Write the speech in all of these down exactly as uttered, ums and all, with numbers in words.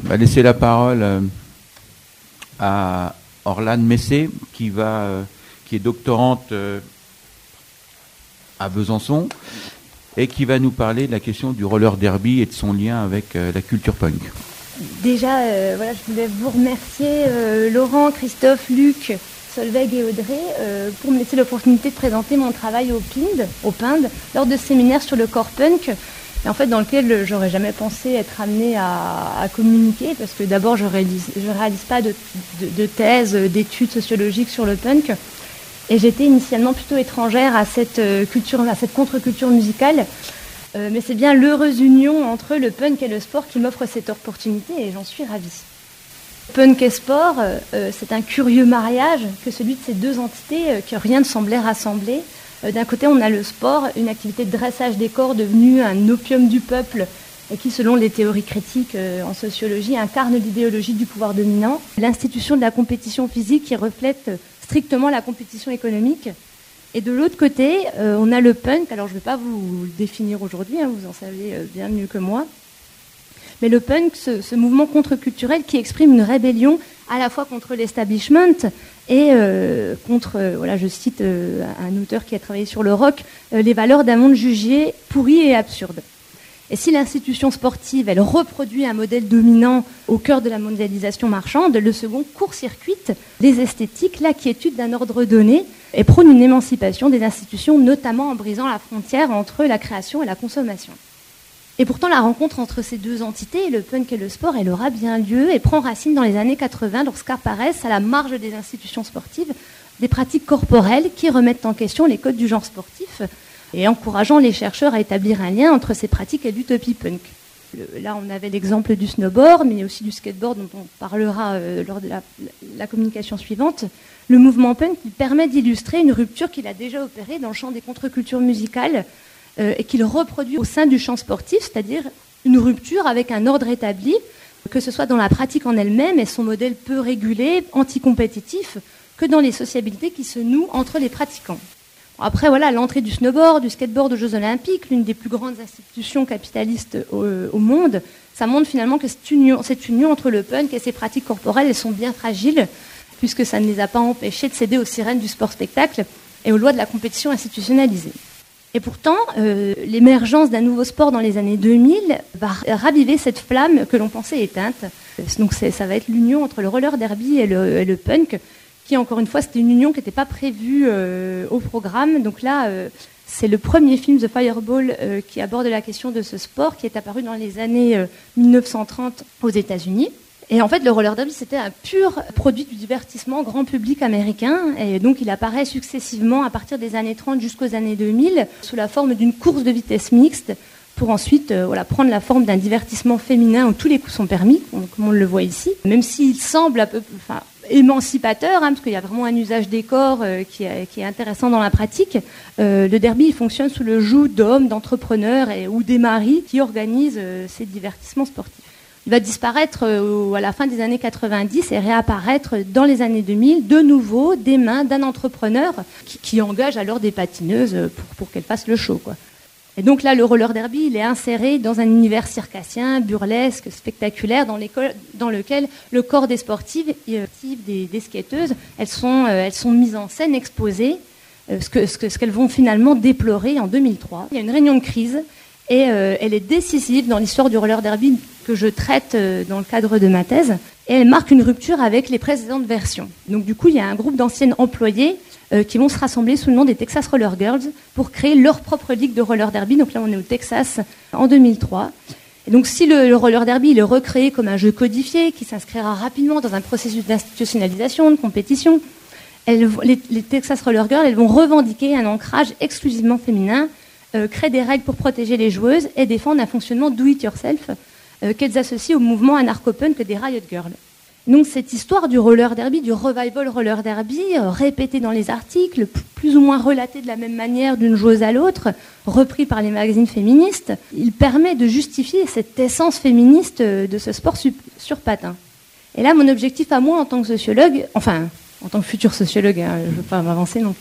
va laisser la parole euh, à Orlane Messé, qui, va, euh, qui est doctorante euh, à Besançon et qui va nous parler de la question du roller derby et de son lien avec euh, la culture punk. Déjà, euh, voilà, je voulais vous remercier, euh, Laurent, Christophe, Luc, Solveig et Audrey, euh, pour me laisser l'opportunité de présenter mon travail au P I N D, au P I N D, lors de séminaires sur le corps punk, et en fait dans lequel j'aurais jamais pensé être amenée à, à communiquer, parce que d'abord je réalise, je réalise pas de, de, de thèse, d'études sociologiques sur le punk, et j'étais initialement plutôt étrangère à cette culture, à cette contre-culture musicale. Euh, mais c'est bien l'heureuse union entre le punk et le sport qui m'offre cette opportunité et j'en suis ravie. Punk et sport, euh, c'est un curieux mariage que celui de ces deux entités euh, que rien ne semblait rassembler. Euh, d'un côté, on a le sport, une activité de dressage des corps devenue un opium du peuple et qui, selon les théories critiques euh, en sociologie, incarne l'idéologie du pouvoir dominant. L'institution de la compétition physique qui reflète strictement la compétition économique. Et de l'autre côté, euh, on a le punk. Alors, je ne vais pas vous le définir aujourd'hui, hein, vous en savez euh, bien mieux que moi. Mais le punk, ce, ce mouvement contre-culturel qui exprime une rébellion à la fois contre l'establishment et euh, contre, euh, voilà, je cite euh, un auteur qui a travaillé sur le rock, euh, les valeurs d'un monde jugé pourri et absurde. Et si l'institution sportive, elle reproduit un modèle dominant au cœur de la mondialisation marchande, le second court-circuite les esthétiques, la quiétude d'un ordre donné et prône une émancipation des institutions, notamment en brisant la frontière entre la création et la consommation. Et pourtant, la rencontre entre ces deux entités, le punk et le sport, elle aura bien lieu et prend racine dans les années quatre-vingts lorsqu'apparaissent à la marge des institutions sportives des pratiques corporelles qui remettent en question les codes du genre sportif et encourageant les chercheurs à établir un lien entre ces pratiques et l'utopie punk. Là, on avait l'exemple du snowboard, mais aussi du skateboard, dont on parlera euh, lors de la, la communication suivante. Le mouvement punk il permet d'illustrer une rupture qu'il a déjà opérée dans le champ des contre-cultures musicales euh, et qu'il reproduit au sein du champ sportif, c'est-à-dire une rupture avec un ordre établi, que ce soit dans la pratique en elle-même et son modèle peu régulé, anticompétitif, que dans les sociabilités qui se nouent entre les pratiquants. Après, voilà, l'entrée du snowboard, du skateboard aux Jeux Olympiques, l'une des plus grandes institutions capitalistes au, au monde, ça montre finalement que cette union, cette union entre le punk et ses pratiques corporelles, elles sont bien fragiles, puisque ça ne les a pas empêchés de céder aux sirènes du sport-spectacle et aux lois de la compétition institutionnalisée. Et pourtant, euh, l'émergence d'un nouveau sport dans les années deux mille va raviver cette flamme que l'on pensait éteinte. Donc c'est, ça va être l'union entre le roller derby et le, et le punk, qui, encore une fois, c'était une union qui n'était pas prévue euh, au programme. Donc là, euh, c'est le premier film, The Fireball, euh, qui aborde la question de ce sport, qui est apparu dans les années euh, mille neuf cent trente aux États-Unis. Et en fait, le roller derby, c'était un pur produit du divertissement grand public américain. Et donc, il apparaît successivement à partir des années trente jusqu'aux années deux mille, sous la forme d'une course de vitesse mixte, pour ensuite euh, voilà, prendre la forme d'un divertissement féminin où tous les coups sont permis, comme on le voit ici. Même s'il semble un peu... Enfin, émancipateur, hein, parce qu'il y a vraiment un usage des corps euh, qui, est, qui est intéressant dans la pratique. Euh, le derby il fonctionne sous le joug d'hommes, d'entrepreneurs et, ou des maris qui organisent euh, ces divertissements sportifs. Il va disparaître euh, à la fin des années quatre-vingt-dix et réapparaître dans les années deux mille, de nouveau des mains d'un entrepreneur qui, qui engage alors des patineuses pour, pour qu'elles fassent le show, quoi. Et donc là, le roller derby, il est inséré dans un univers circassien, burlesque, spectaculaire, dans, dans lequel le corps des sportives, des, des skateuses, elles sont, euh, elles sont mises en scène, exposées, euh, ce, que, ce, que, ce qu'elles vont finalement déplorer en deux mille trois. Il y a une réunion de crise et euh, elle est décisive dans l'histoire du roller derby que je traite euh, dans le cadre de ma thèse. Et elle marque une rupture avec les précédentes versions. Donc du coup, il y a un groupe d'anciennes employées euh, qui vont se rassembler sous le nom des Texas Roller Girls pour créer leur propre ligue de roller derby. Donc là, on est au Texas en deux mille trois. Et donc si le, le roller derby il est recréé comme un jeu codifié qui s'inscrira rapidement dans un processus d'institutionnalisation, de compétition, elles, les, les Texas Roller Girls elles vont revendiquer un ancrage exclusivement féminin, euh, créer des règles pour protéger les joueuses et défendre un fonctionnement do-it-yourself euh, qu'elles associent au mouvement anarcho-punk des Riot Girls. Donc cette histoire du roller derby, du revival roller derby, euh, répétée dans les articles, plus ou moins relatée de la même manière d'une joueuse à l'autre, repris par les magazines féministes, il permet de justifier cette essence féministe de ce sport sur, sur patin. Et là, mon objectif à moi en tant que sociologue, enfin, en tant que futur sociologue, hein, je ne veux pas m'avancer non plus,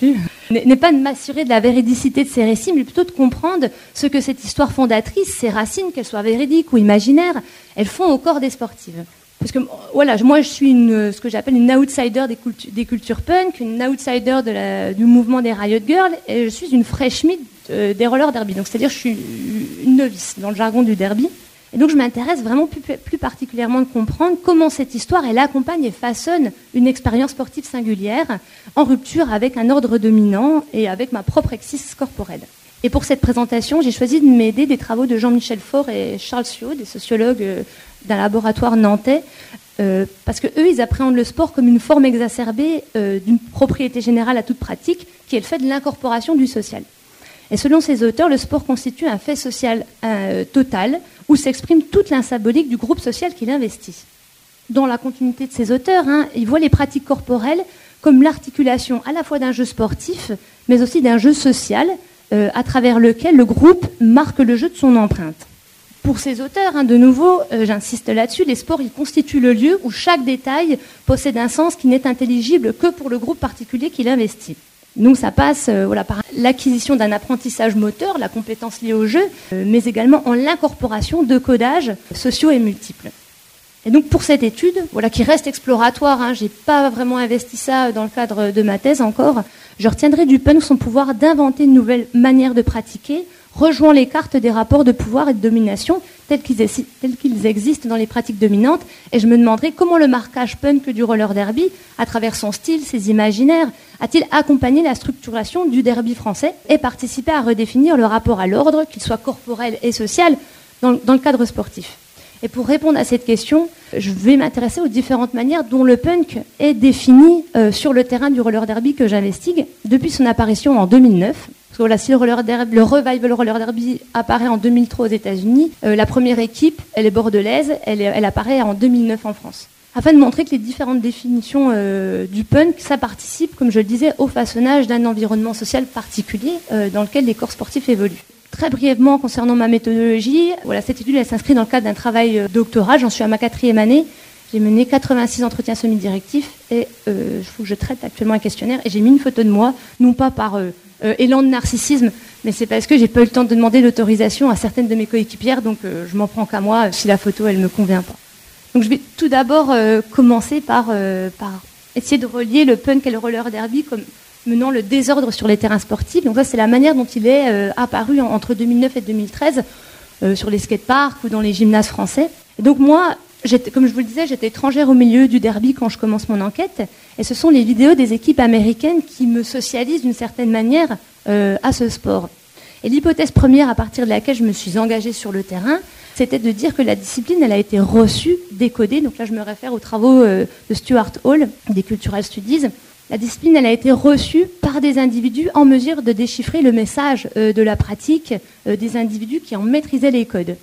n'est pas de m'assurer de la véridicité de ces récits, mais plutôt de comprendre ce que cette histoire fondatrice, ses racines, qu'elles soient véridiques ou imaginaires, elles font au corps des sportives. Parce que voilà, moi je suis une, ce que j'appelle une outsider des, cultu- des cultures punk, une outsider de la, du mouvement des Riot Girls, et je suis une fresh meat euh, des roller derby. Donc c'est-à-dire que je suis une novice dans le jargon du derby. Et donc je m'intéresse vraiment plus, plus particulièrement de comprendre comment cette histoire, elle accompagne et façonne une expérience sportive singulière, en rupture avec un ordre dominant et avec ma propre exis corporelle. Et pour cette présentation, j'ai choisi de m'aider des travaux de Jean-Michel Faure et Charles Suot, des sociologues d'un laboratoire nantais, euh, parce que eux, ils appréhendent le sport comme une forme exacerbée euh, d'une propriété générale à toute pratique, qui est le fait de l'incorporation du social. Et selon ces auteurs, le sport constitue un fait social euh, total, où s'exprime toute l'insymbolique du groupe social qu'il investit. Dans la continuité de ces auteurs, hein, ils voient les pratiques corporelles comme l'articulation à la fois d'un jeu sportif, mais aussi d'un jeu social, euh, à travers lequel le groupe marque le jeu de son empreinte. Pour ces auteurs, hein, de nouveau, euh, j'insiste là-dessus, les sports, ils constituent le lieu où chaque détail possède un sens qui n'est intelligible que pour le groupe particulier qu'il investit. Donc ça passe euh, voilà, par l'acquisition d'un apprentissage moteur, la compétence liée au jeu, euh, mais également en l'incorporation de codages sociaux et multiples. Et donc pour cette étude, voilà, qui reste exploratoire, hein, je n'ai pas vraiment investi ça dans le cadre de ma thèse encore, je retiendrai du punk son pouvoir d'inventer une nouvelle manière de pratiquer, rejoint les cartes des rapports de pouvoir et de domination tels qu'ils, tels qu'ils existent dans les pratiques dominantes, et je me demanderai comment le marquage punk du roller derby, à travers son style, ses imaginaires, a-t-il accompagné la structuration du derby français et participé à redéfinir le rapport à l'ordre, qu'il soit corporel et social, dans, dans le cadre sportif. Et pour répondre à cette question, je vais m'intéresser aux différentes manières dont le punk est défini euh, sur le terrain du roller derby que j'investigue depuis son apparition en deux mille neuf. Parce que voilà, si le, roller derby, le revival roller derby apparaît en deux mille trois aux États-Unis, euh, la première équipe, elle est bordelaise, elle, est, elle apparaît en deux mille neuf en France. Afin de montrer que les différentes définitions euh, du punk, ça participe, comme je le disais, au façonnage d'un environnement social particulier euh, dans lequel les corps sportifs évoluent. Très brièvement, concernant ma méthodologie, voilà, cette étude elle s'inscrit dans le cadre d'un travail euh, doctoral. J'en suis à ma quatrième année. J'ai mené quatre-vingt-six entretiens semi-directifs et euh, il faut que je traite actuellement un questionnaire. Et j'ai mis une photo de moi, non pas par euh, euh, élan de narcissisme, mais c'est parce que j'ai pas eu le temps de demander l'autorisation à certaines de mes coéquipières, donc euh, je m'en prends qu'à moi euh, si la photo elle me convient pas. Donc je vais tout d'abord euh, commencer par, euh, par essayer de relier le punk et le roller derby comme menant le désordre sur les terrains sportifs. Donc ça, c'est la manière dont il est euh, apparu en, entre deux mille neuf et deux mille treize euh, sur les skateparks ou dans les gymnases français. Et donc moi, j'étais, comme je vous le disais, j'étais étrangère au milieu du derby quand je commence mon enquête. Et ce sont les vidéos des équipes américaines qui me socialisent d'une certaine manière euh, à ce sport. Et l'hypothèse première à partir de laquelle je me suis engagée sur le terrain, c'était de dire que la discipline, elle a été reçue, décodée. Donc là, je me réfère aux travaux euh, de Stuart Hall, des Cultural Studies. La discipline, elle a été reçue par des individus en mesure de déchiffrer le message euh, de la pratique, euh, des individus qui en maîtrisaient les codes.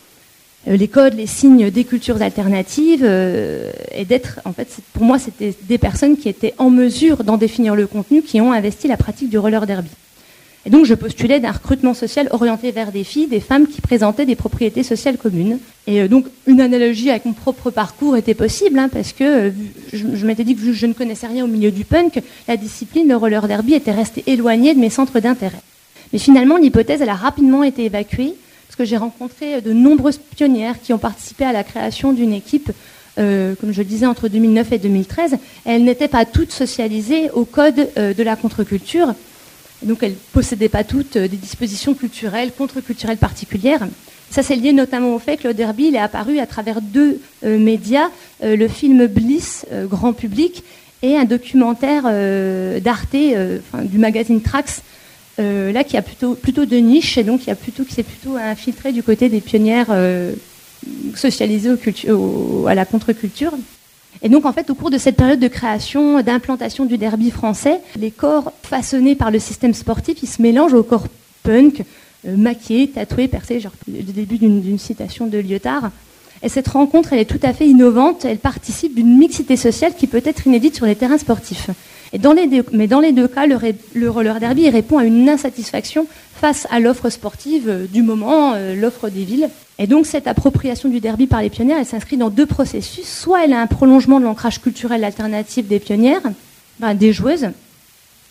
Euh, les codes, les signes des cultures alternatives, euh, et d'être, en fait, pour moi, c'était des personnes qui étaient en mesure d'en définir le contenu, qui ont investi la pratique du roller derby. Et donc, je postulais d'un recrutement social orienté vers des filles, des femmes qui présentaient des propriétés sociales communes. Et euh, donc, une analogie avec mon propre parcours était possible, hein, parce que euh, je, je m'étais dit que vu que je ne connaissais rien au milieu du punk, la discipline, le roller derby, était restée éloignée de mes centres d'intérêt. Mais finalement, l'hypothèse, elle a rapidement été évacuée, parce que j'ai rencontré de nombreuses pionnières qui ont participé à la création d'une équipe, euh, comme je le disais, entre deux mille neuf et deux mille treize. Elles n'étaient pas toutes socialisées au code euh, de la contre-culture. Donc, elles ne possédaient pas toutes des dispositions culturelles, contre-culturelles particulières. Ça, c'est lié notamment au fait que le derby il est apparu à travers deux euh, médias, euh, le film Bliss, euh, grand public, et un documentaire euh, d'Arte, euh, enfin, du magazine Trax, euh, là, qui a plutôt, plutôt de niche, et donc qui, a plutôt, qui s'est plutôt infiltré du côté des pionnières euh, socialisées au cultu- au, à la contre-culture. Et donc, en fait, au cours de cette période de création, d'implantation du derby français, les corps façonnés par le système sportif, ils se mélangent aux corps punk, euh, maquillés, tatoués, percés, genre le début d'une, d'une citation de Lyotard. Et cette rencontre, elle est tout à fait innovante, elle participe d'une mixité sociale qui peut être inédite sur les terrains sportifs. Et dans les deux, mais dans les deux cas, le, ré, le roller derby il répond à une insatisfaction face à l'offre sportive euh, du moment, euh, l'offre des villes. Et donc cette appropriation du derby par les pionnières, elle s'inscrit dans deux processus. Soit elle a un prolongement de l'ancrage culturel alternatif des pionnières, ben, des joueuses,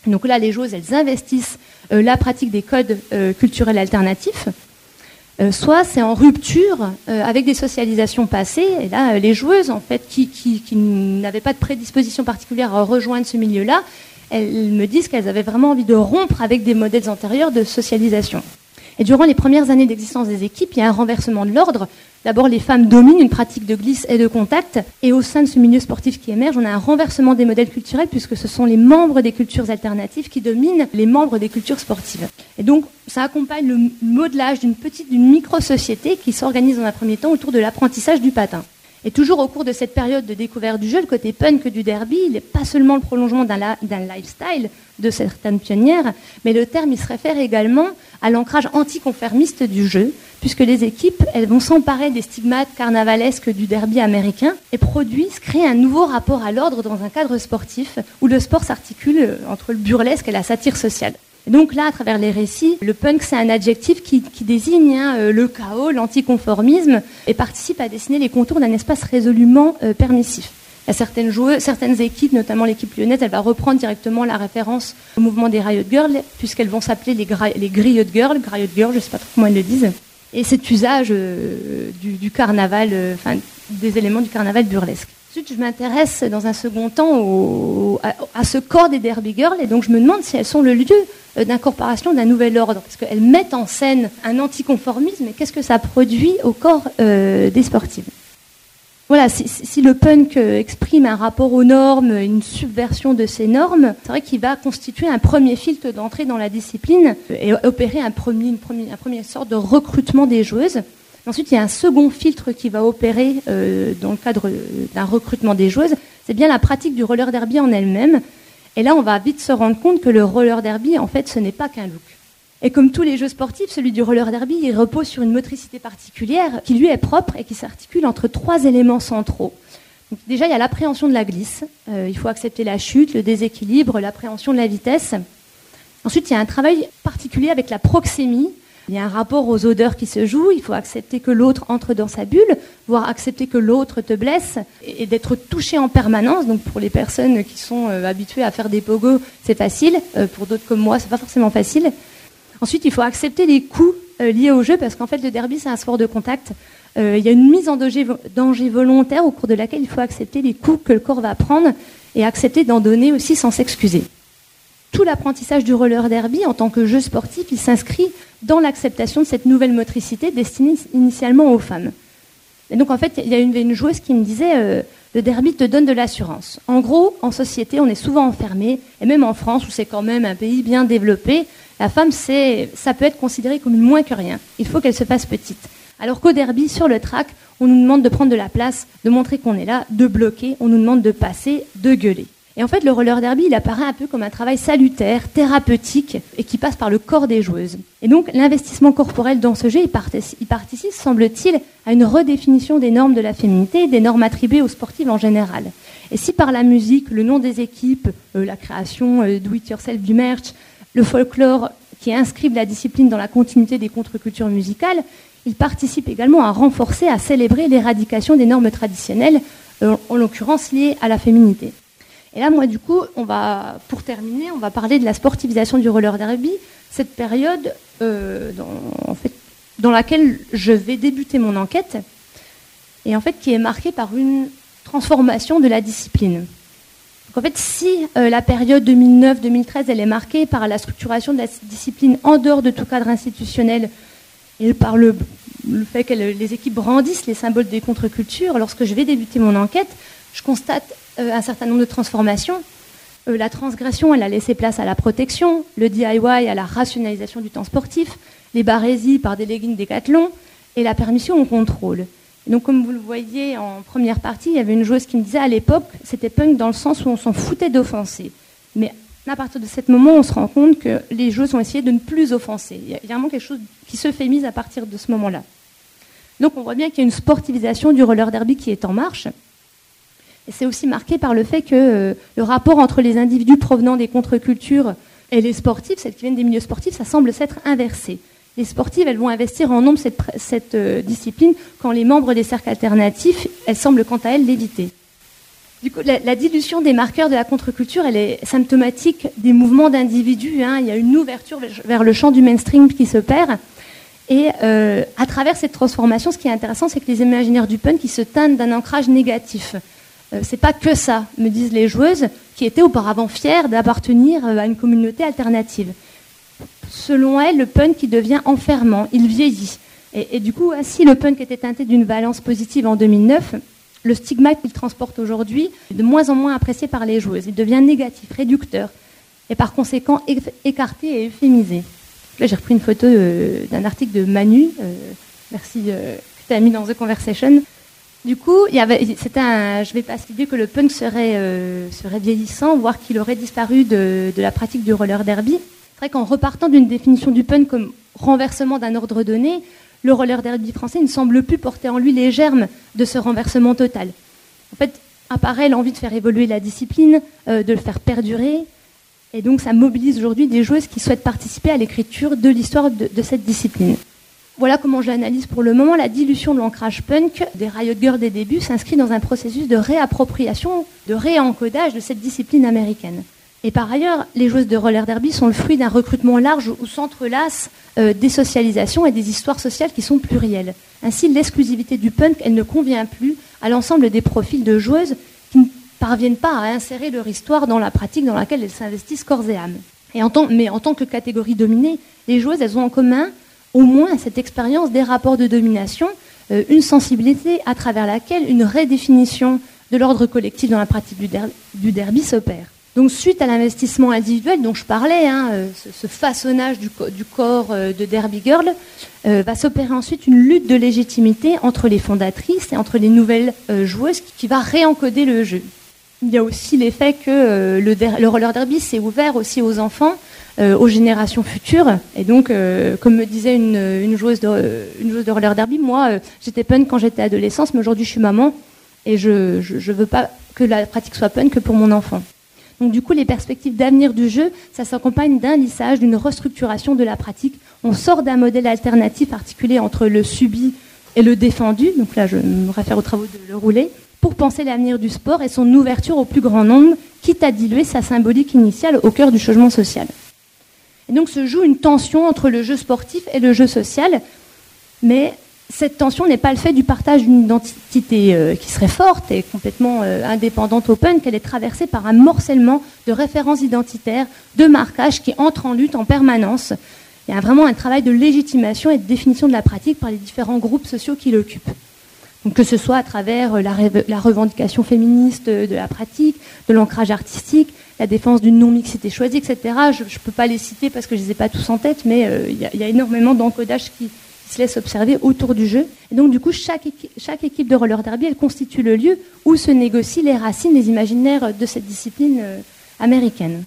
Donc là, les joueuses, elles investissent euh, la pratique des codes euh, culturels alternatifs. Euh, soit c'est en rupture euh, avec des socialisations passées. Et là, euh, les joueuses, en fait, qui, qui, qui n'avaient pas de prédisposition particulière à rejoindre ce milieu-là, elles me disent qu'elles avaient vraiment envie de rompre avec des modèles antérieurs de socialisation. Et durant les premières années d'existence des équipes, il y a un renversement de l'ordre. D'abord, les femmes dominent une pratique de glisse et de contact. Et au sein de ce milieu sportif qui émerge, on a un renversement des modèles culturels puisque ce sont les membres des cultures alternatives qui dominent les membres des cultures sportives. Et donc, ça accompagne le modelage d'une petite, d'une micro-société qui s'organise dans un premier temps autour de l'apprentissage du patin. Et toujours au cours de cette période de découverte du jeu, le côté punk du derby, il n'est pas seulement le prolongement d'un, la, d'un lifestyle de certaines pionnières, mais le terme il se réfère également à l'ancrage anticonformiste du jeu, puisque les équipes elles vont s'emparer des stigmates carnavalesques du derby américain et produisent, créent un nouveau rapport à l'ordre dans un cadre sportif où le sport s'articule entre le burlesque et la satire sociale. Et donc là, à travers les récits, le punk, c'est un adjectif qui, qui désigne hein, le chaos, l'anticonformisme, et participe à dessiner les contours d'un espace résolument euh, permissif. Il y a certaines joueuses, certaines équipes, notamment l'équipe lyonnaise, elle va reprendre directement la référence au mouvement des Riot Girls, puisqu'elles vont s'appeler les, gra- les Griot Girls, Griot Girls, je ne sais pas trop comment elles le disent. Et cet usage euh, du, du carnaval, euh, enfin des éléments du carnaval burlesque. Ensuite, je m'intéresse dans un second temps au, à, à ce corps des Derby Girls, et donc je me demande si elles sont le lieu d'incorporation d'un nouvel ordre, parce qu'elles mettent en scène un anticonformisme, et qu'est-ce que ça produit au corps euh, des sportives. Voilà, si, si le punk exprime un rapport aux normes, une subversion de ces normes, c'est vrai qu'il va constituer un premier filtre d'entrée dans la discipline et opérer un premier, une première, un premier sorte de recrutement des joueuses. Ensuite, il y a un second filtre qui va opérer euh, dans le cadre d'un recrutement des joueuses, c'est bien la pratique du roller derby en elle-même. Et là, on va vite se rendre compte que le roller derby, en fait, ce n'est pas qu'un look. Et comme tous les jeux sportifs, celui du roller derby, il repose sur une motricité particulière qui lui est propre et qui s'articule entre trois éléments centraux. Donc, déjà, il y a l'appréhension de la glisse. Euh, il faut accepter la chute, le déséquilibre, l'appréhension de la vitesse. Ensuite, il y a un travail particulier avec la proxémie. Il y a un rapport aux odeurs qui se joue. Il faut accepter que l'autre entre dans sa bulle, voire accepter que l'autre te blesse et d'être touché en permanence. Donc pour les personnes qui sont euh, habituées à faire des pogos, c'est facile. Euh, pour d'autres comme moi, c'est pas forcément facile. Ensuite, il faut accepter les coups euh, liés au jeu parce qu'en fait, le derby, c'est un sport de contact. Euh, il y a une mise en danger, danger volontaire au cours de laquelle il faut accepter les coups que le corps va prendre et accepter d'en donner aussi sans s'excuser. Tout l'apprentissage du roller derby en tant que jeu sportif, il s'inscrit dans l'acceptation de cette nouvelle motricité destinée initialement aux femmes. Et donc en fait, il y a une, une joueuse qui me disait euh, le derby te donne de l'assurance. En gros, en société, on est souvent enfermé, et même en France, où c'est quand même un pays bien développé, la femme, c'est, ça peut être considéré comme une moins que rien. Il faut qu'elle se fasse petite. Alors qu'au derby, sur le track, on nous demande de prendre de la place, de montrer qu'on est là, de bloquer, on nous demande de passer, de gueuler. Et en fait, le roller derby, il apparaît un peu comme un travail salutaire, thérapeutique, et qui passe par le corps des joueuses. Et donc, l'investissement corporel dans ce jeu, il participe, il participe, semble-t-il, à une redéfinition des normes de la féminité, des normes attribuées aux sportives en général. Et si par la musique, le nom des équipes, euh, la création euh, do-it-yourself du merch, le folklore qui inscrivent la discipline dans la continuité des contre-cultures musicales, il participe également à renforcer, à célébrer l'éradication des normes traditionnelles, euh, en l'occurrence liées à la féminité. Et là, moi, du coup, on va, pour terminer, on va parler de la sportivisation du roller derby, cette période euh, dans, en fait, dans laquelle je vais débuter mon enquête, et en fait, qui est marquée par une transformation de la discipline. Donc, en fait, si euh, la période deux mille neuf deux mille treize, elle est marquée par la structuration de la discipline en dehors de tout cadre institutionnel, et par le, le fait que les équipes brandissent les symboles des contre-cultures, lorsque je vais débuter mon enquête, je constate Euh, un certain nombre de transformations. Euh, la transgression, elle a laissé place à la protection, le D I Y à la rationalisation du temps sportif, les barésies par des leggings Décathlon et la permission au contrôle. Et donc, comme vous le voyez en première partie, il y avait une joueuse qui me disait à l'époque, c'était punk dans le sens où on s'en foutait d'offenser. Mais à partir de ce moment, on se rend compte que les joueuses ont essayé de ne plus offenser. Il y a vraiment quelque chose qui se fait mise à partir de ce moment-là. Donc, on voit bien qu'il y a une sportivisation du roller derby qui est en marche. Et c'est aussi marqué par le fait que euh, le rapport entre les individus provenant des contre-cultures et les sportifs, celles qui viennent des milieux sportifs, ça semble s'être inversé. Les sportives, elles vont investir en nombre cette, cette euh, discipline, quand les membres des cercles alternatifs, elles semblent quant à elles l'éviter. Du coup, la, la dilution des marqueurs de la contre-culture, elle est symptomatique des mouvements d'individus. Hein. Il y a une ouverture vers le champ du mainstream qui se perd. Et euh, à travers cette transformation, ce qui est intéressant, c'est que les imaginaires du punk, ils se teintent d'un ancrage négatif. Euh, c'est pas que ça, me disent les joueuses, qui étaient auparavant fières d'appartenir à une communauté alternative. Selon elles, le punk, il devient enfermant, il vieillit. Et, et du coup, si le punk était teinté d'une valence positive en deux mille neuf, le stigmate qu'il transporte aujourd'hui est de moins en moins apprécié par les joueuses. Il devient négatif, réducteur, et par conséquent écarté et euphémisé. Là, j'ai repris une photo euh, d'un article de Manu, euh, merci, euh, que tu as mis dans The Conversation. Du coup, il y avait, c'était un, je ne vais pas citer que le punk serait, euh, serait vieillissant, voire qu'il aurait disparu de, de la pratique du roller derby. C'est vrai qu'en repartant d'une définition du punk comme renversement d'un ordre donné, le roller derby français ne semble plus porter en lui les germes de ce renversement total. En fait, apparaît l'envie de faire évoluer la discipline, euh, de le faire perdurer. Et donc, ça mobilise aujourd'hui des joueuses qui souhaitent participer à l'écriture de l'histoire de, de cette discipline. Voilà comment je l'analyse pour le moment. La dilution de l'ancrage punk des Riot Girls des débuts s'inscrit dans un processus de réappropriation, de réencodage de cette discipline américaine. Et par ailleurs, les joueuses de roller derby sont le fruit d'un recrutement large où s'entrelacent euh, des socialisations et des histoires sociales qui sont plurielles. Ainsi, l'exclusivité du punk, elle ne convient plus à l'ensemble des profils de joueuses qui ne parviennent pas à insérer leur histoire dans la pratique dans laquelle elles s'investissent corps et âme. Et en tant, mais en tant que catégorie dominée, les joueuses, elles ont en commun au moins cette expérience des rapports de domination, euh, une sensibilité à travers laquelle une redéfinition de l'ordre collectif dans la pratique du, der- du derby s'opère. Donc suite à l'investissement individuel dont je parlais, hein, euh, ce, ce façonnage du, co- du corps euh, de Derby Girl, euh, va s'opérer ensuite une lutte de légitimité entre les fondatrices et entre les nouvelles euh, joueuses qui, qui va réencoder le jeu. Il y a aussi l'effet que euh, le, der- le roller derby s'est ouvert aussi aux enfants, euh, aux générations futures. Et donc, euh, comme me disait une, une, joueuse de, euh, une joueuse de roller derby, moi, euh, j'étais punk quand j'étais adolescente, mais aujourd'hui, je suis maman et je ne veux pas que la pratique soit punk que pour mon enfant. Donc, du coup, les perspectives d'avenir du jeu, ça s'accompagne d'un lissage, d'une restructuration de la pratique. On sort d'un modèle alternatif articulé entre le subi et le défendu. Donc là, je me réfère aux travaux de Le Roulet, pour penser l'avenir du sport et son ouverture au plus grand nombre, quitte à diluer sa symbolique initiale au cœur du changement social. Et donc se joue une tension entre le jeu sportif et le jeu social, mais cette tension n'est pas le fait du partage d'une identité euh, qui serait forte et complètement euh, indépendante au punk, elle est traversée par un morcellement de références identitaires, de marquages qui entrent en lutte en permanence. Il y a vraiment un travail de légitimation et de définition de la pratique par les différents groupes sociaux qui l'occupent. Donc que ce soit à travers la, ré- la revendication féministe de la pratique, de l'ancrage artistique, la défense d'une non-mixité choisie, et cetera. Je ne peux pas les citer parce que je ne les ai pas tous en tête, mais euh, il y, y a énormément d'encodages qui, qui se laissent observer autour du jeu. Et donc du coup, chaque, équi- chaque équipe de roller derby, elle constitue le lieu où se négocient les racines, les imaginaires de cette discipline euh, américaine.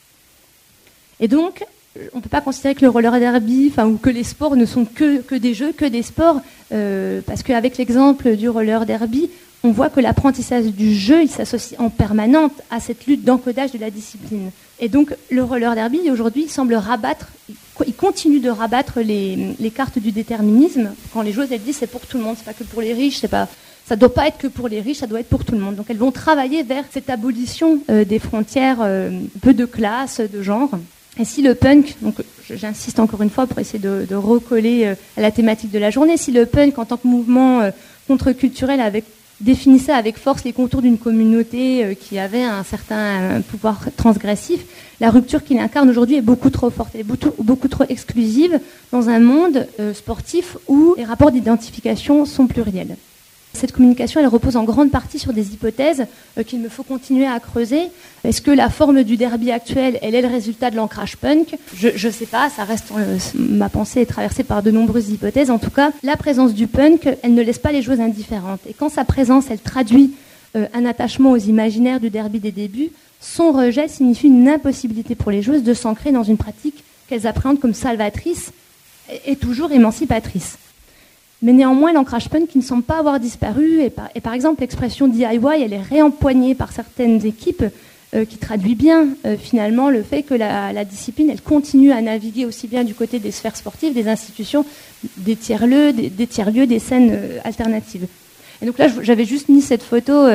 Et donc, on ne peut pas considérer que le roller derby, enfin, ou que les sports ne sont que, que des jeux, que des sports, euh, parce qu'avec l'exemple du roller derby, on voit que l'apprentissage du jeu, il s'associe en permanence à cette lutte d'encodage de la discipline. Et donc, le roller derby, aujourd'hui, il semble rabattre, il continue de rabattre les, les cartes du déterminisme. Quand les joueuses, elles disent c'est pour tout le monde, c'est pas que pour les riches, c'est pas, ça ne doit pas être que pour les riches, ça doit être pour tout le monde. Donc, elles vont travailler vers cette abolition euh, des frontières, euh, peu de classe, de genre. Et si le punk, donc j'insiste encore une fois pour essayer de, de recoller euh, à la thématique de la journée, si le punk en tant que mouvement euh, contre-culturel avait, définissait avec force les contours d'une communauté euh, qui avait un certain euh, pouvoir transgressif, la rupture qu'il incarne aujourd'hui est beaucoup trop forte, elle est beaucoup, beaucoup trop exclusive dans un monde euh, sportif où les rapports d'identification sont pluriels. Cette communication, elle repose en grande partie sur des hypothèses euh, qu'il me faut continuer à creuser. Est-ce que la forme du derby actuel, elle est le résultat de l'ancrage punk ? Je ne sais pas, ça reste, euh, ma pensée est traversée par de nombreuses hypothèses. En tout cas, la présence du punk, elle ne laisse pas les joueuses indifférentes. Et quand sa présence, elle traduit euh, un attachement aux imaginaires du derby des débuts, son rejet signifie une impossibilité pour les joueuses de s'ancrer dans une pratique qu'elles appréhendent comme salvatrice et, et toujours émancipatrice. Mais néanmoins, l'ancrage punk qui ne semble pas avoir disparu, et par, et par exemple l'expression D I Y, elle est réempoignée par certaines équipes euh, qui traduit bien euh, finalement le fait que la, la discipline, elle continue à naviguer aussi bien du côté des sphères sportives, des institutions, des tiers-lieux, des, des tiers-lieux, des scènes euh, alternatives. Et donc là, j'avais juste mis cette photo euh,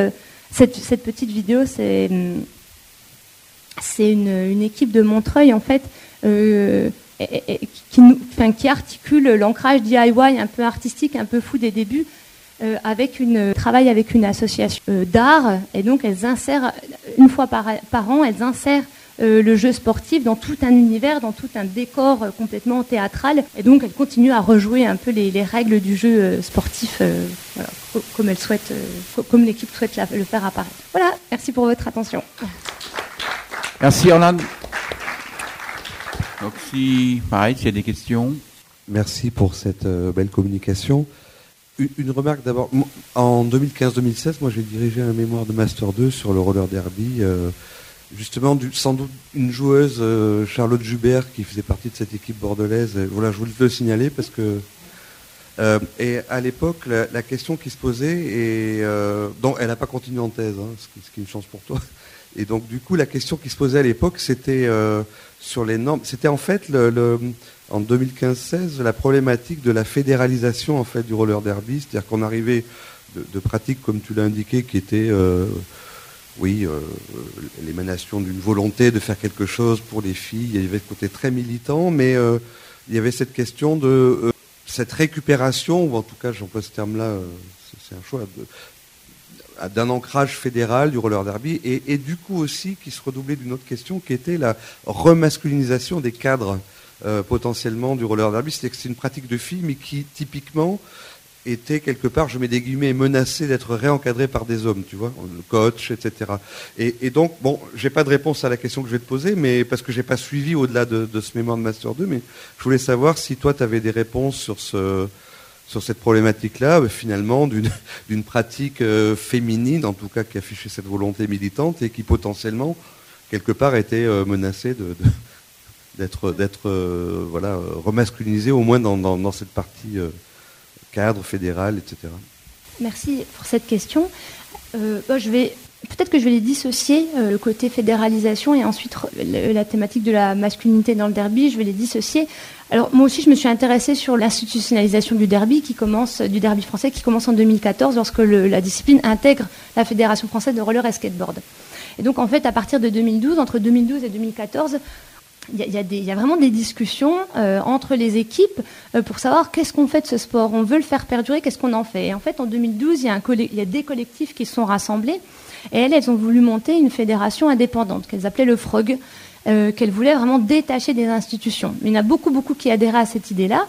cette, cette petite vidéo, c'est, c'est une, une équipe de Montreuil, en fait, euh, et, et, qui, nous, enfin, qui articule l'ancrage D I Y un peu artistique, un peu fou des débuts, euh, avec une travaille avec une association euh, d'art, et donc elles insèrent, une fois par, par an, elles insèrent Euh, le jeu sportif dans tout un univers, dans tout un décor euh, complètement théâtral. Et donc, elle continue à rejouer un peu les, les règles du jeu euh, sportif, euh, voilà, co- comme elle souhaite, euh, co- comme l'équipe souhaite la, le faire apparaître. Voilà, merci pour votre attention. Merci Orlane. Donc si, pareil, s'il y a des questions. Merci pour cette euh, belle communication. Une, une remarque d'abord. En deux mille quinze deux mille seize, moi j'ai dirigé un mémoire de Master deux sur le roller derby. Euh, Justement, du, sans doute une joueuse, euh, Charlotte Jubert, qui faisait partie de cette équipe bordelaise. Et voilà, je voulais te le signaler parce que. Euh, et à l'époque, la, la question qui se posait, et euh, donc elle n'a pas continué en thèse, hein, ce, qui, ce qui est une chance pour toi. Et donc, du coup, la question qui se posait à l'époque, c'était euh, sur les normes. C'était en fait, le, le, en deux mille quinze seize, la problématique de la fédéralisation en fait du roller derby, c'est-à-dire qu'on arrivait de, de pratiques, comme tu l'as indiqué, qui étaient euh, oui, euh, l'émanation d'une volonté de faire quelque chose pour les filles. Il y avait ce côté très militant, mais euh, il y avait cette question de euh, cette récupération, ou en tout cas, j'emploie ce terme-là, euh, c'est, c'est un choix, de, d'un ancrage fédéral du roller derby, et, et du coup aussi qui se redoublait d'une autre question, qui était la remasculinisation des cadres euh, potentiellement du roller derby. C'est-à-dire que c'est une pratique de filles, mais qui typiquement était quelque part, je mets des guillemets, menacé d'être réencadré par des hommes, tu vois, le coach, et cetera. Et, et donc, bon, j'ai pas de réponse à la question que je vais te poser, mais parce que j'ai pas suivi au-delà de, de ce mémoire de Master deux, mais je voulais savoir si toi, tu avais des réponses sur ce, sur cette problématique-là, euh, finalement, d'une, d'une pratique euh, féminine, en tout cas, qui affichait cette volonté militante et qui potentiellement, quelque part, était euh, menacée de, de, d'être, d'être euh, voilà, remasculinisée, au moins dans, dans, dans cette partie euh, cadre fédéral, et cetera. Merci pour cette question. Euh, moi, je vais, peut-être que je vais les dissocier, euh, le côté fédéralisation et ensuite le, la thématique de la masculinité dans le derby, je vais les dissocier. Alors moi aussi, je me suis intéressée sur l'institutionnalisation du derby, qui commence, du derby français, qui commence en deux mille quatorze, lorsque le, la discipline intègre la Fédération française de roller et skateboard. Et donc, en fait, à partir de deux mille douze, entre deux mille douze et deux mille quatorze, Il y, a, il, y a des, il y a vraiment des discussions euh, entre les équipes euh, pour savoir qu'est-ce qu'on fait de ce sport. On veut le faire perdurer, qu'est-ce qu'on en fait? Et en fait, en deux mille douze, il y a, un coll- il y a des collectifs qui se sont rassemblés et elles, elles ont voulu monter une fédération indépendante qu'elles appelaient le F R O G, euh, qu'elles voulaient vraiment détacher des institutions. Mais il y en a beaucoup, beaucoup qui adhéraient à cette idée-là.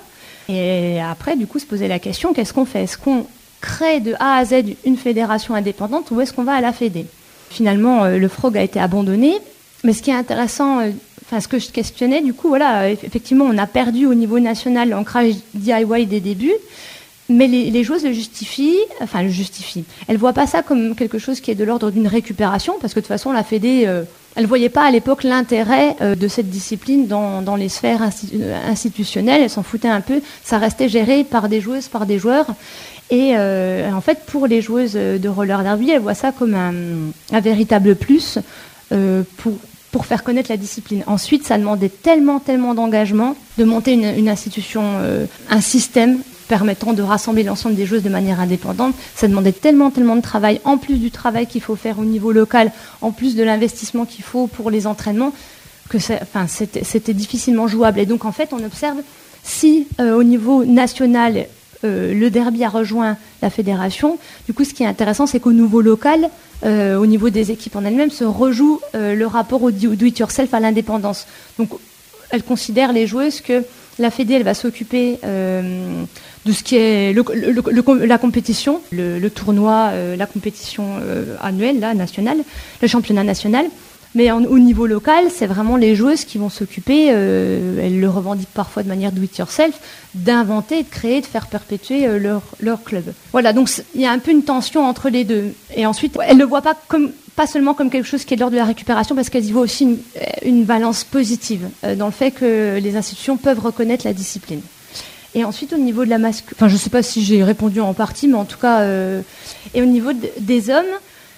Et après, du coup, se poser la question, qu'est-ce qu'on fait? Est-ce qu'on crée de A à Z une fédération indépendante ou est-ce qu'on va à la Fédé? Finalement, euh, le F R O G a été abandonné. Mais ce qui est intéressant... Euh, Enfin, ce que je questionnais, du coup, voilà, effectivement, on a perdu au niveau national l'ancrage D I Y des débuts, mais les, les joueuses le justifient, enfin, le justifient. Elles ne voient pas ça comme quelque chose qui est de l'ordre d'une récupération, parce que de toute façon, la Fédé, euh, elle ne voyait pas à l'époque l'intérêt euh, de cette discipline dans, dans les sphères institu- institutionnelles. Elle s'en foutait un peu. Ça restait géré par des joueuses, par des joueurs. Et euh, en fait, pour les joueuses de roller derby, elles voient ça comme un, un véritable plus euh, pour... pour faire connaître la discipline. Ensuite, ça demandait tellement, tellement d'engagement de monter une, une institution, euh, un système permettant de rassembler l'ensemble des joueuses de manière indépendante. Ça demandait tellement, tellement de travail, en plus du travail qu'il faut faire au niveau local, en plus de l'investissement qu'il faut pour les entraînements, que ça, enfin, c'était, c'était difficilement jouable. Et donc, en fait, on observe, si euh, au niveau national, euh, le derby a rejoint la fédération, du coup, ce qui est intéressant, c'est qu'au niveau local, Euh, au niveau des équipes en elles-mêmes, se rejoue euh, le rapport au do-it-yourself à l'indépendance. Donc, elle considère les joueuses que la Fédé, elle va s'occuper euh, de ce qui est le, le, le, la compétition, le, le tournoi, euh, la compétition euh, annuelle, là, nationale, le championnat national. Mais en, au niveau local, c'est vraiment les joueuses qui vont s'occuper, euh, elles le revendiquent parfois de manière do-it-yourself, d'inventer, de créer, de faire perpétuer euh, leur, leur club. Voilà, donc il y a un peu une tension entre les deux. Et ensuite, elles ne le voient pas, comme, pas seulement comme quelque chose qui est de l'ordre de la récupération, parce qu'elles y voient aussi une, une balance positive euh, dans le fait que les institutions peuvent reconnaître la discipline. Et ensuite, au niveau de la masculinité, enfin, je ne sais pas si j'ai répondu en partie, mais en tout cas, euh, et au niveau de, des hommes,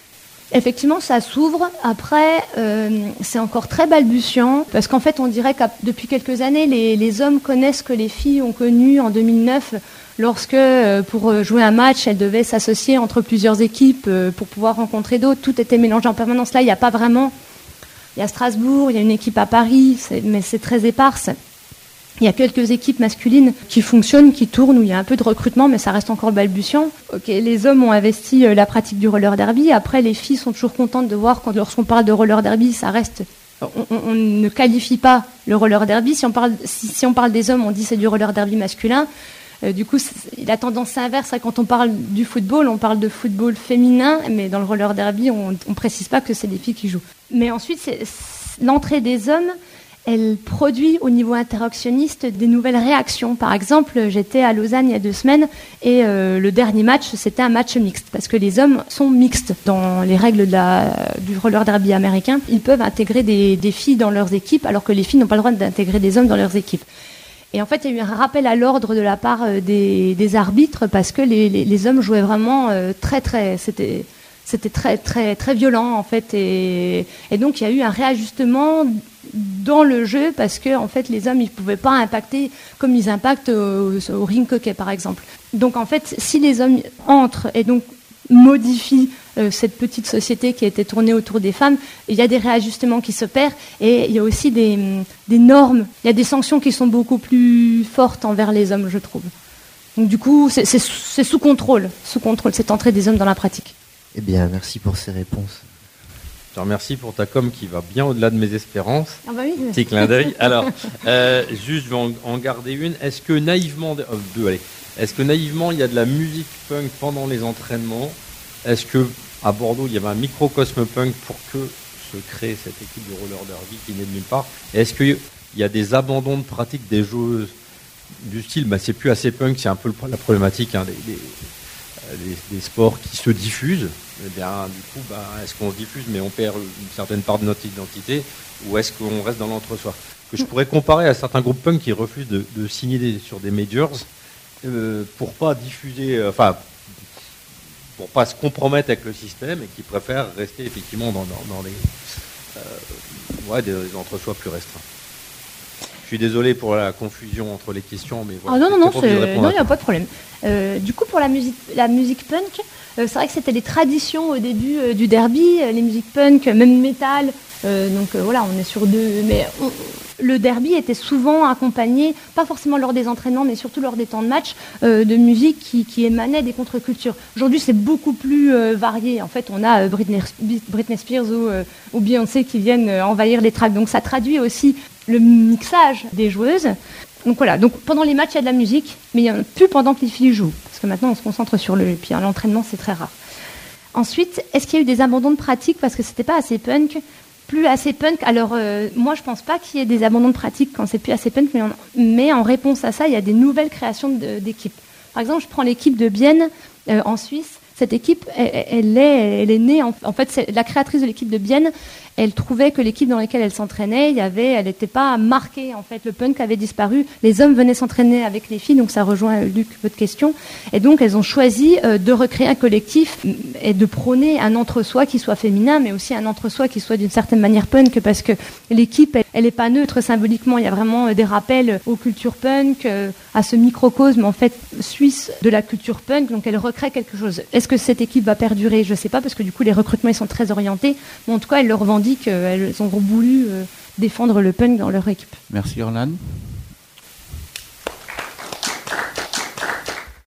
Effectivement, ça s'ouvre. Après, euh, c'est encore très balbutiant, parce qu'en fait, on dirait que depuis quelques années, les, les hommes connaissent ce que les filles ont connu en deux mille neuf, lorsque, euh, pour jouer un match, elles devaient s'associer entre plusieurs équipes euh, pour pouvoir rencontrer d'autres. Tout était mélangé en permanence. Là, il n'y a pas vraiment... Il y a Strasbourg, il y a une équipe à Paris, c'est, mais c'est très éparse. Il y a quelques équipes masculines qui fonctionnent, qui tournent, où il y a un peu de recrutement, mais ça reste encore balbutiant. Okay, les hommes ont investi euh, la pratique du roller derby. Après, les filles sont toujours contentes de voir, quand lorsqu'on parle de roller derby, ça reste... On, on, on ne qualifie pas le roller derby. Si on parle, si, si on parle des hommes, on dit c'est du roller derby masculin. Euh, du coup, la tendance inverse, c'est quand on parle du football, on parle de football féminin, mais dans le roller derby, on ne précise pas que c'est des filles qui jouent. Mais ensuite, c'est, c'est, l'entrée des hommes, elle produit au niveau interactionniste des nouvelles réactions. Par exemple, j'étais à Lausanne il y a deux semaines et euh, le dernier match, c'était un match mixte, parce que les hommes sont mixtes. Dans les règles de la, du roller derby américain, ils peuvent intégrer des, des filles dans leurs équipes, alors que les filles n'ont pas le droit d'intégrer des hommes dans leurs équipes. Et en fait, il y a eu un rappel à l'ordre de la part des, des arbitres, parce que les, les, les hommes jouaient vraiment euh, très, très... C'était, c'était très, très, très violent, en fait. Et, et donc, il y a eu un réajustement dans le jeu, parce que en fait, les hommes, ils ne pouvaient pas impacter comme ils impactent au, au ring hockey, par exemple. Donc, en fait, si les hommes entrent et donc modifient euh, cette petite société qui a été tournée autour des femmes, il y a des réajustements qui s'opèrent, et il y a aussi des, des normes, il y a des sanctions qui sont beaucoup plus fortes envers les hommes, je trouve. Donc du coup, c'est, c'est, c'est sous contrôle, sous contrôle, cette entrée des hommes dans la pratique. Eh bien, merci pour ces réponses. Je te remercie pour ta com qui va bien au-delà de mes espérances. Ah bah oui. Petit clin d'œil. Alors, euh, juste, je vais en, en garder une. Est-ce que naïvement, euh, deux, allez. Est-ce que naïvement, il y a de la musique punk pendant les entraînements ? Est-ce que à Bordeaux, il y avait un microcosme punk pour que se crée cette équipe de roller derby qui n'est de nulle part ? Et est-ce qu'il y a des abandons de pratique des joueuses du style, bah, c'est plus assez punk, c'est un peu la problématique hein, des, des, des, des sports qui se diffusent. Eh bien, du coup, bah, est-ce qu'on se diffuse mais on perd une certaine part de notre identité, ou est-ce qu'on reste dans l'entre-soi ? Que je pourrais comparer à certains groupes punk qui refusent de, de signer des, sur des majors euh, pour pas diffuser, euh, enfin, pour pas se compromettre avec le système, et qui préfèrent rester effectivement dans, dans, dans des, euh, ouais, des, des entre-soi plus restreints. Je suis désolé pour la confusion entre les questions, mais voilà. Ah non, non, non, il n'y a pas de problème. Euh, du coup, pour la musique, la musique punk, euh, c'est vrai que c'était les traditions au début euh, du derby, euh, les musiques punk, même métal. Euh, donc euh, voilà, on est sur deux. Mais on, le derby était souvent accompagné, pas forcément lors des entraînements, mais surtout lors des temps de match, euh, de musique qui, qui émanait des contre-cultures. Aujourd'hui, c'est beaucoup plus euh, varié. En fait, on a euh, Britney, Britney Spears ou, euh, ou Beyoncé qui viennent euh, envahir les tracks. Donc ça traduit aussi le mixage des joueuses. Donc voilà, donc pendant les matchs, il y a de la musique, mais il n'y en a plus pendant que les filles jouent. Parce que maintenant, on se concentre sur le... Puis hein, l'entraînement, c'est très rare. Ensuite, est-ce qu'il y a eu des abandons de pratique parce que c'était pas assez punk ? Plus assez punk. Alors, euh, moi, je pense pas qu'il y ait des abandons de pratique quand c'est plus assez punk, mais en, mais en réponse à ça, il y a des nouvelles créations de, d'équipes. Par exemple, je prends l'équipe de Bienne, euh, en Suisse. Cette équipe, elle, elle, est, elle est née... En, en fait, c'est, la créatrice de l'équipe de Bienne, elle trouvait que l'équipe dans laquelle elle s'entraînait, il y avait, elle n'était pas marquée. En fait, le punk avait disparu. Les hommes venaient s'entraîner avec les filles, donc ça rejoint, Luc, votre question. Et donc, elles ont choisi euh, de recréer un collectif et de prôner un entre-soi qui soit féminin, mais aussi un entre-soi qui soit d'une certaine manière punk, parce que l'équipe, elle n'est pas neutre symboliquement. Il y a vraiment euh, des rappels aux cultures punk, euh, à ce microcosme, en fait, suisse de la culture punk. Donc, elle recrée quelque chose. Est-ce que cette équipe va perdurer ? Je ne sais pas, parce que du coup, les recrutements, ils sont très orientés. Mais en tout cas, elles le revendiquent. Elles ont voulu euh, défendre le punk dans leur équipe. Merci Orlane.